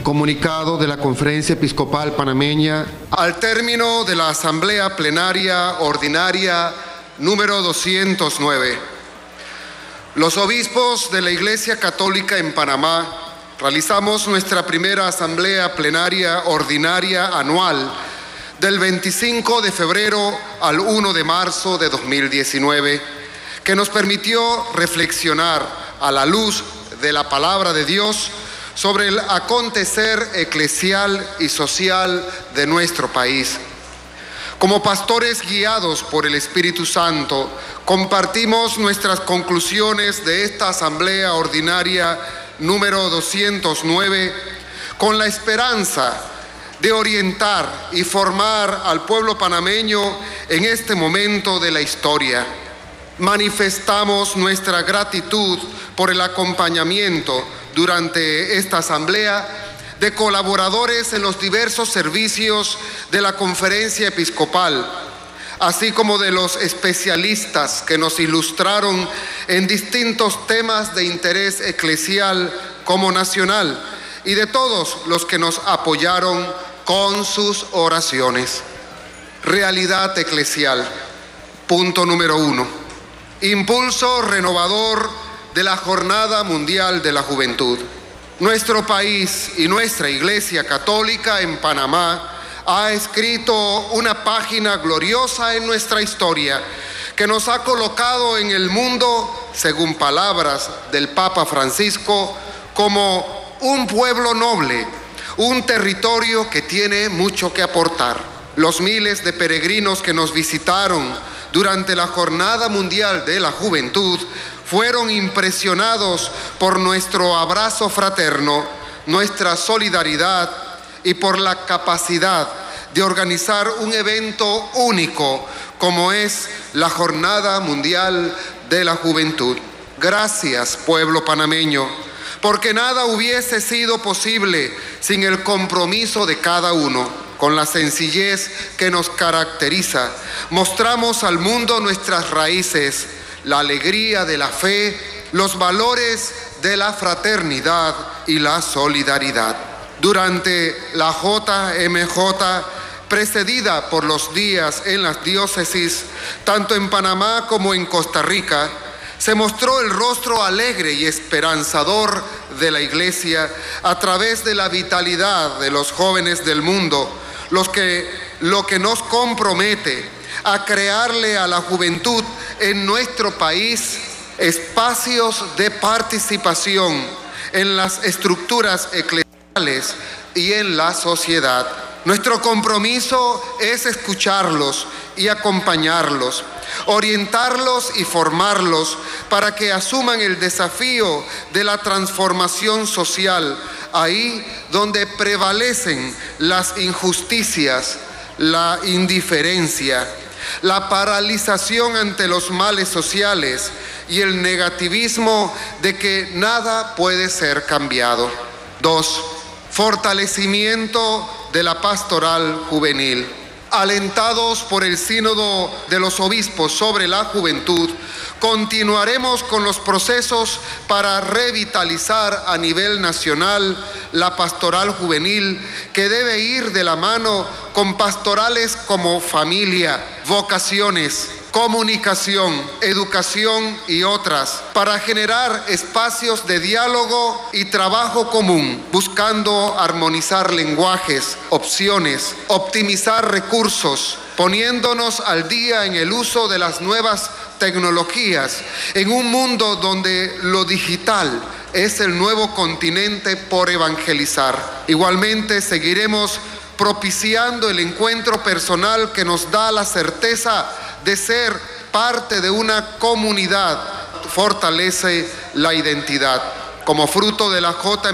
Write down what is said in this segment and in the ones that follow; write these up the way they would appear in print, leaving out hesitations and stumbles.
Comunicado de la Conferencia Episcopal Panameña. Al término de la Asamblea Plenaria Ordinaria número 209, los obispos de la Iglesia Católica en Panamá realizamos nuestra primera Asamblea Plenaria Ordinaria anual del 25 de febrero al 1 de marzo de 2019, que nos permitió reflexionar a la luz de la palabra de Dios sobre el acontecer eclesial y social de nuestro país. Como pastores guiados por el Espíritu Santo, compartimos nuestras conclusiones de esta Asamblea Ordinaria número 209 con la esperanza de orientar y formar al pueblo panameño en este momento de la historia. Manifestamos nuestra gratitud por el acompañamiento durante esta asamblea de colaboradores en los diversos servicios de la Conferencia Episcopal, así como de los especialistas que nos ilustraron en distintos temas de interés eclesial como nacional, y de todos los que nos apoyaron con sus oraciones. Realidad eclesial. Punto número 1. Impulso renovador de la Jornada Mundial de la Juventud. Nuestro país y nuestra Iglesia Católica en Panamá ha escrito una página gloriosa en nuestra historia que nos ha colocado en el mundo, según palabras del Papa Francisco, como un pueblo noble, un territorio que tiene mucho que aportar. Los miles de peregrinos que nos visitaron durante la Jornada Mundial de la Juventud fueron impresionados por nuestro abrazo fraterno, nuestra solidaridad y por la capacidad de organizar un evento único como es la Jornada Mundial de la Juventud. Gracias, pueblo panameño, porque nada hubiese sido posible sin el compromiso de cada uno. Con la sencillez que nos caracteriza, mostramos al mundo nuestras raíces, la alegría de la fe, los valores de la fraternidad y la solidaridad. Durante la JMJ, precedida por los días en las diócesis, tanto en Panamá como en Costa Rica, se mostró el rostro alegre y esperanzador de la Iglesia a través de la vitalidad de los jóvenes del mundo, lo que nos compromete a crearle a la juventud en nuestro país espacios de participación en las estructuras eclesiales y en la sociedad. Nuestro compromiso es escucharlos y acompañarlos, orientarlos y formarlos para que asuman el desafío de la transformación social, ahí donde prevalecen las injusticias, la indiferencia, la paralización ante los males sociales y el negativismo de que nada puede ser cambiado. 2. Fortalecimiento de la pastoral juvenil. Alentados por el Sínodo de los Obispos sobre la juventud, continuaremos con los procesos para revitalizar a nivel nacional la pastoral juvenil, que debe ir de la mano con pastorales como familia, vocaciones, comunicación, educación y otras, para generar espacios de diálogo y trabajo común, buscando armonizar lenguajes, opciones, optimizar recursos, poniéndonos al día en el uso de las nuevas tecnologías, en un mundo donde lo digital es el nuevo continente por evangelizar. Igualmente seguiremos propiciando el encuentro personal que nos da la certeza de ser parte de una comunidad, fortalece la identidad. Como fruto de la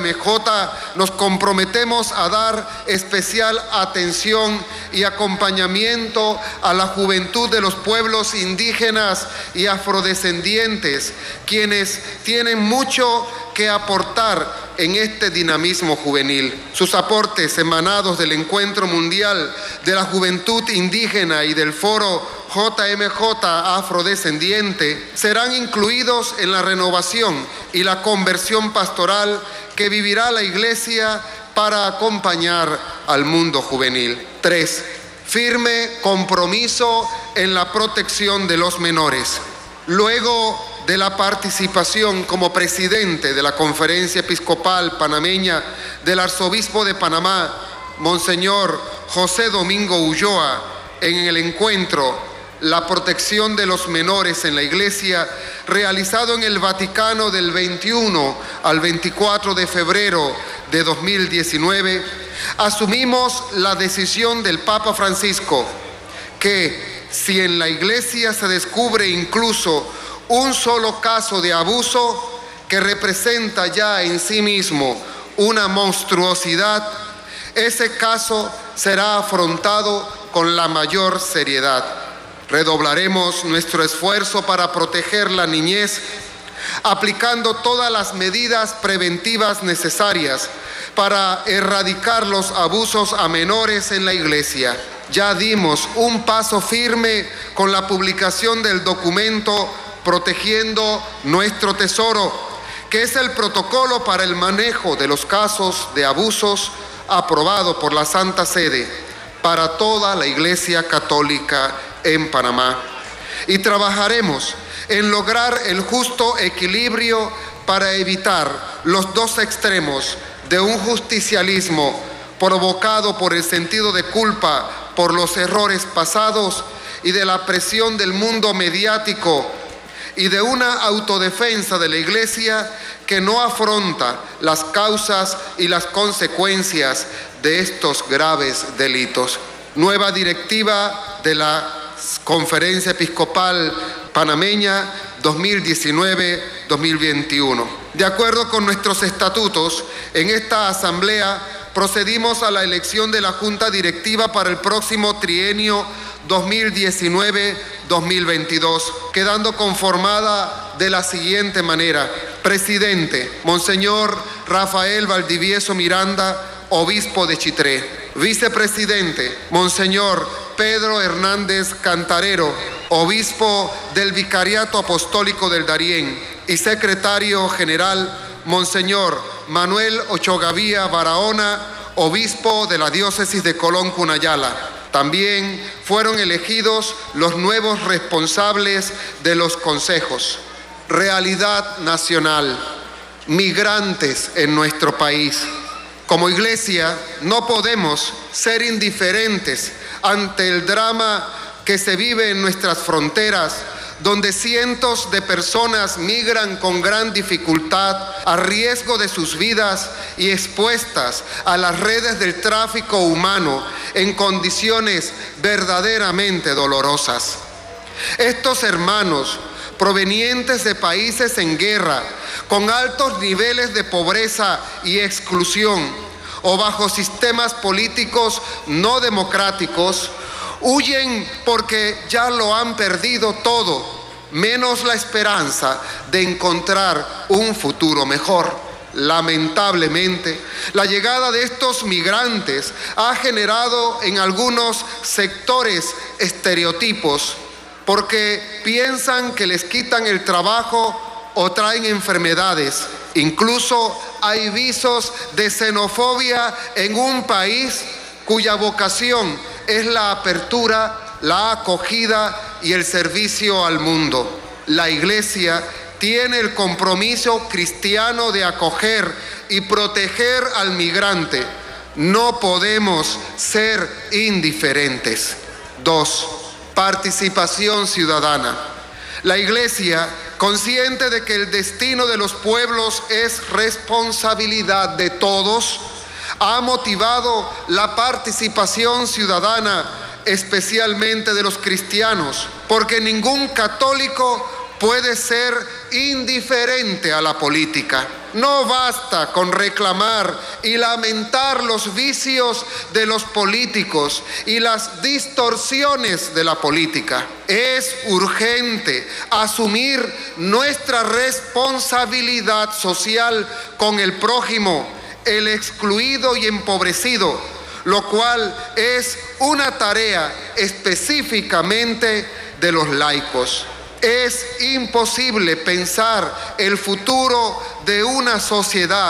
JMJ, nos comprometemos a dar especial atención y acompañamiento a la juventud de los pueblos indígenas y afrodescendientes, quienes tienen mucho que aportar en este dinamismo juvenil. Sus aportes emanados del Encuentro Mundial de la Juventud Indígena y del Foro JMJ Afrodescendiente serán incluidos en la renovación y la conversión pastoral que vivirá la Iglesia para acompañar al mundo juvenil. 3. Firme compromiso en la protección de los menores. Luego de la participación como presidente de la Conferencia Episcopal Panameña del Arzobispo de Panamá, Monseñor José Domingo Ulloa, en el encuentro La protección de los menores en la Iglesia, realizado en el Vaticano del 21 al 24 de febrero de 2019, asumimos la decisión del Papa Francisco que si en la Iglesia se descubre incluso un solo caso de abuso que representa ya en sí mismo una monstruosidad, ese caso será afrontado con la mayor seriedad. Redoblaremos nuestro esfuerzo para proteger la niñez, aplicando todas las medidas preventivas necesarias para erradicar los abusos a menores en la Iglesia. Ya dimos un paso firme con la publicación del documento Protegiendo Nuestro Tesoro, que es el protocolo para el manejo de los casos de abusos aprobado por la Santa Sede para toda la Iglesia Católica en Panamá. Y trabajaremos en lograr el justo equilibrio para evitar los dos extremos de un justicialismo provocado por el sentido de culpa por los errores pasados y de la presión del mundo mediático, y de una autodefensa de la Iglesia que no afronta las causas y las consecuencias de estos graves delitos. Nueva directiva de la Conferencia Episcopal Panameña 2019-2021. De acuerdo con nuestros estatutos, en esta asamblea procedimos a la elección de la Junta Directiva para el próximo trienio 2019-2022, quedando conformada de la siguiente manera: presidente, Monseñor Rafael Valdivieso Miranda, obispo de Chitré; vicepresidente, Monseñor Pedro Hernández Cantarero, obispo del Vicariato Apostólico del Darién; y secretario general, Monseñor Manuel Ochogavía Barahona, obispo de la diócesis de Colón Cunayala. También fueron elegidos los nuevos responsables de los consejos. Realidad nacional, migrantes en nuestro país. Como Iglesia no podemos ser indiferentes ante el drama que se vive en nuestras fronteras, donde cientos de personas migran con gran dificultad, a riesgo de sus vidas y expuestas a las redes del tráfico humano en condiciones verdaderamente dolorosas. Estos hermanos, provenientes de países en guerra, con altos niveles de pobreza y exclusión, o bajo sistemas políticos no democráticos, huyen porque ya lo han perdido todo, menos la esperanza de encontrar un futuro mejor. Lamentablemente, la llegada de estos migrantes ha generado en algunos sectores estereotipos, porque piensan que les quitan el trabajo o traen enfermedades. Incluso hay visos de xenofobia en un país cuya vocación es la apertura, la acogida y el servicio al mundo. La Iglesia tiene el compromiso cristiano de acoger y proteger al migrante. No podemos ser indiferentes. 2. Participación ciudadana. La Iglesia, consciente de que el destino de los pueblos es responsabilidad de todos, ha motivado la participación ciudadana, especialmente de los cristianos, porque ningún católico puede ser indiferente a la política. No basta con reclamar y lamentar los vicios de los políticos y las distorsiones de la política. Es urgente asumir nuestra responsabilidad social con el prójimo, el excluido y empobrecido, lo cual es una tarea específicamente de los laicos. Es imposible pensar el futuro de una sociedad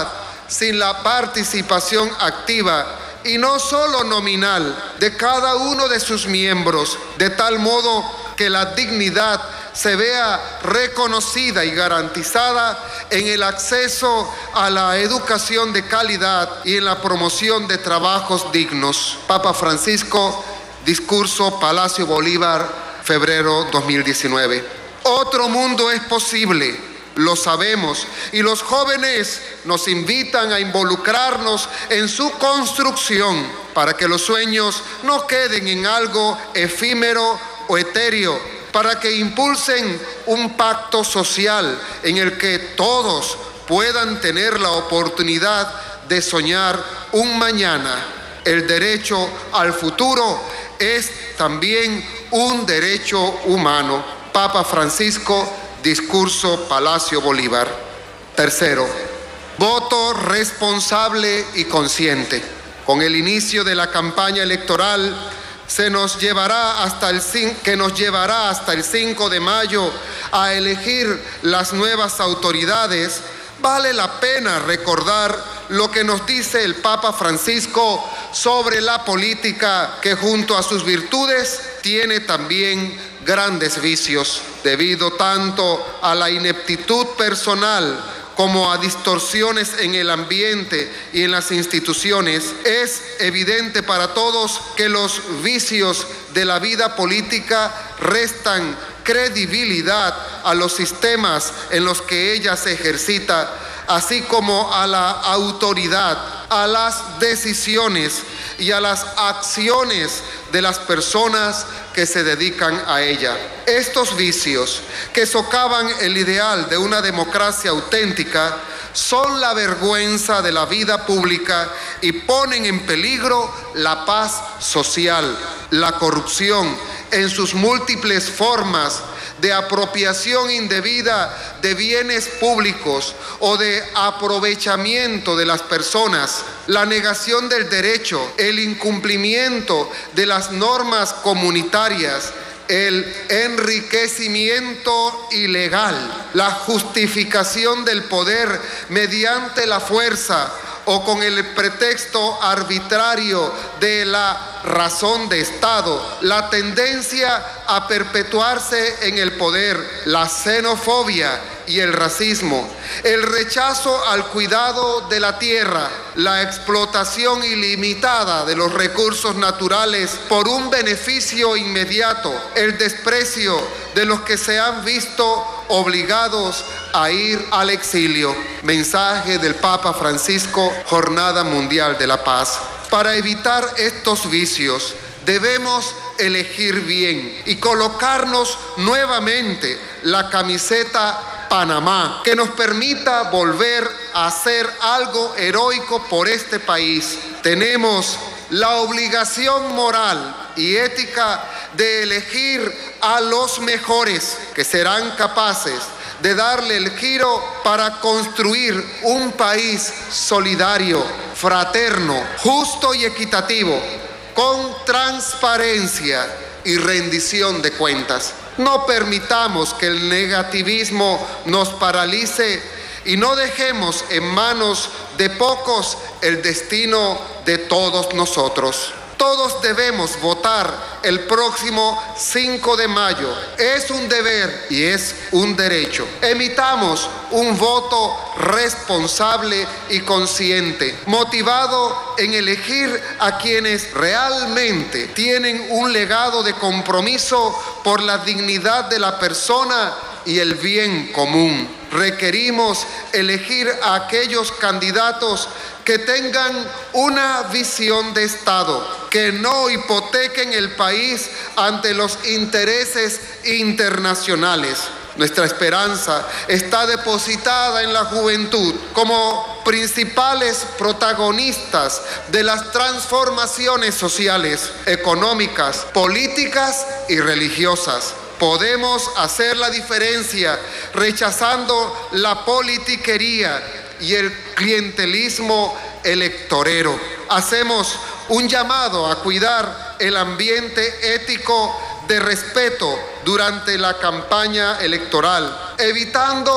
sin la participación activa y no solo nominal de cada uno de sus miembros, de tal modo que la dignidad se vea reconocida y garantizada en el acceso a la educación de calidad y en la promoción de trabajos dignos. Papa Francisco, discurso Palacio Bolívar, febrero 2019. Otro mundo es posible, lo sabemos, y los jóvenes nos invitan a involucrarnos en su construcción para que los sueños no queden en algo efímero o etéreo, para que impulsen un pacto social en el que todos puedan tener la oportunidad de soñar un mañana. El derecho al futuro es también un derecho humano. Papa Francisco, discurso Palacio Bolívar. Tercero, voto responsable y consciente. Con el inicio de la campaña electoral que nos llevará hasta el 5 de mayo a elegir las nuevas autoridades, vale la pena recordar lo que nos dice el Papa Francisco sobre la política, que junto a sus virtudes tiene también grandes vicios, debido tanto a la ineptitud personal como a distorsiones en el ambiente y en las instituciones. Es evidente para todos que los vicios de la vida política restan credibilidad a los sistemas en los que ella se ejercita, así como a la autoridad, a las decisiones y a las acciones de las personas que se dedican a ella. Estos vicios, que socavan el ideal de una democracia auténtica, son la vergüenza de la vida pública y ponen en peligro la paz social. La corrupción, en sus múltiples formas de apropiación indebida de bienes públicos o de aprovechamiento de las personas, la negación del derecho, el incumplimiento de las normas comunitarias, el enriquecimiento ilegal, la justificación del poder mediante la fuerza o con el pretexto arbitrario de la razón de Estado, la tendencia a perpetuarse en el poder, la xenofobia y el racismo, el rechazo al cuidado de la tierra, la explotación ilimitada de los recursos naturales por un beneficio inmediato, el desprecio de los que se han visto obligados a ir al exilio. Mensaje del Papa Francisco, Jornada Mundial de la Paz. Para evitar estos vicios, debemos elegir bien y colocarnos nuevamente la camiseta Panamá, que nos permita volver a hacer algo heroico por este país. Tenemos la obligación moral y ética de elegir a los mejores, que serán capaces de darle el giro para construir un país solidario, fraterno, justo y equitativo, con transparencia y rendición de cuentas. No permitamos que el negativismo nos paralice y no dejemos en manos de pocos el destino de todos nosotros. Todos debemos votar el próximo 5 de mayo. Es un deber y es un derecho. Emitamos un voto responsable y consciente, motivado en elegir a quienes realmente tienen un legado de compromiso por la dignidad de la persona y el bien común. Requerimos elegir a aquellos candidatos que tengan una visión de Estado, que no hipotequen el país ante los intereses internacionales. Nuestra esperanza está depositada en la juventud como principales protagonistas de las transformaciones sociales, económicas, políticas y religiosas. Podemos hacer la diferencia rechazando la politiquería y el clientelismo electorero. Hacemos un llamado a cuidar el ambiente ético de respeto durante la campaña electoral, evitando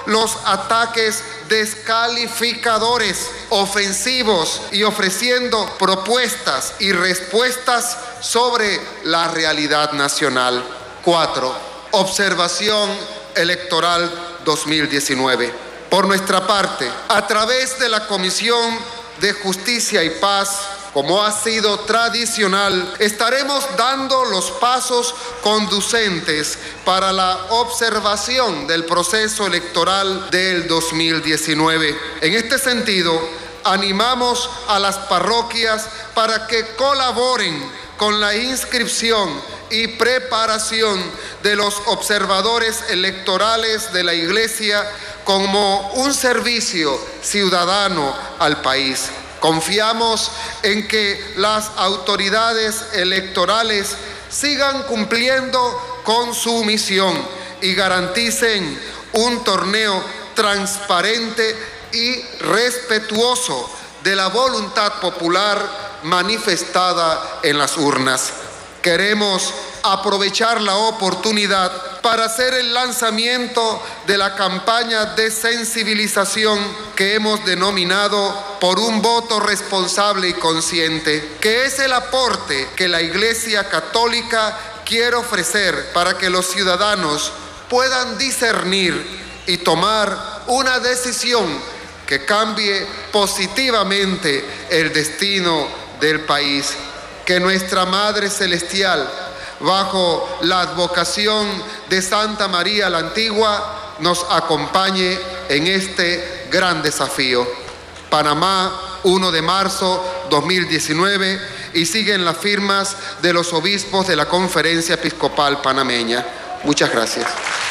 los ataques descalificadores, ofensivos y ofreciendo propuestas y respuestas sobre la realidad nacional. 4. Observación electoral 2019. Por nuestra parte, a través de la Comisión de Justicia y Paz, como ha sido tradicional, estaremos dando los pasos conducentes para la observación del proceso electoral del 2019. En este sentido, animamos a las parroquias para que colaboren con la inscripción y preparación de los observadores electorales de la Iglesia como un servicio ciudadano al país. Confiamos en que las autoridades electorales sigan cumpliendo con su misión y garanticen un torneo transparente y respetuoso de la voluntad popular manifestada en las urnas. Queremos aprovechar la oportunidad para hacer el lanzamiento de la campaña de sensibilización que hemos denominado Por un voto responsable y consciente, que es el aporte que la Iglesia Católica quiere ofrecer para que los ciudadanos puedan discernir y tomar una decisión que cambie positivamente el destino del país. Que nuestra Madre Celestial, bajo la advocación de Santa María la Antigua, nos acompañe en este gran desafío. Panamá, 1 de marzo 2019, y siguen las firmas de los obispos de la Conferencia Episcopal Panameña. Muchas gracias.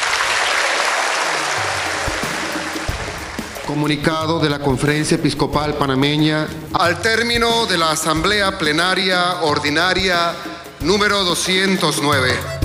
Comunicado de la Conferencia Episcopal Panameña. Al término de la Asamblea Plenaria Ordinaria número 209.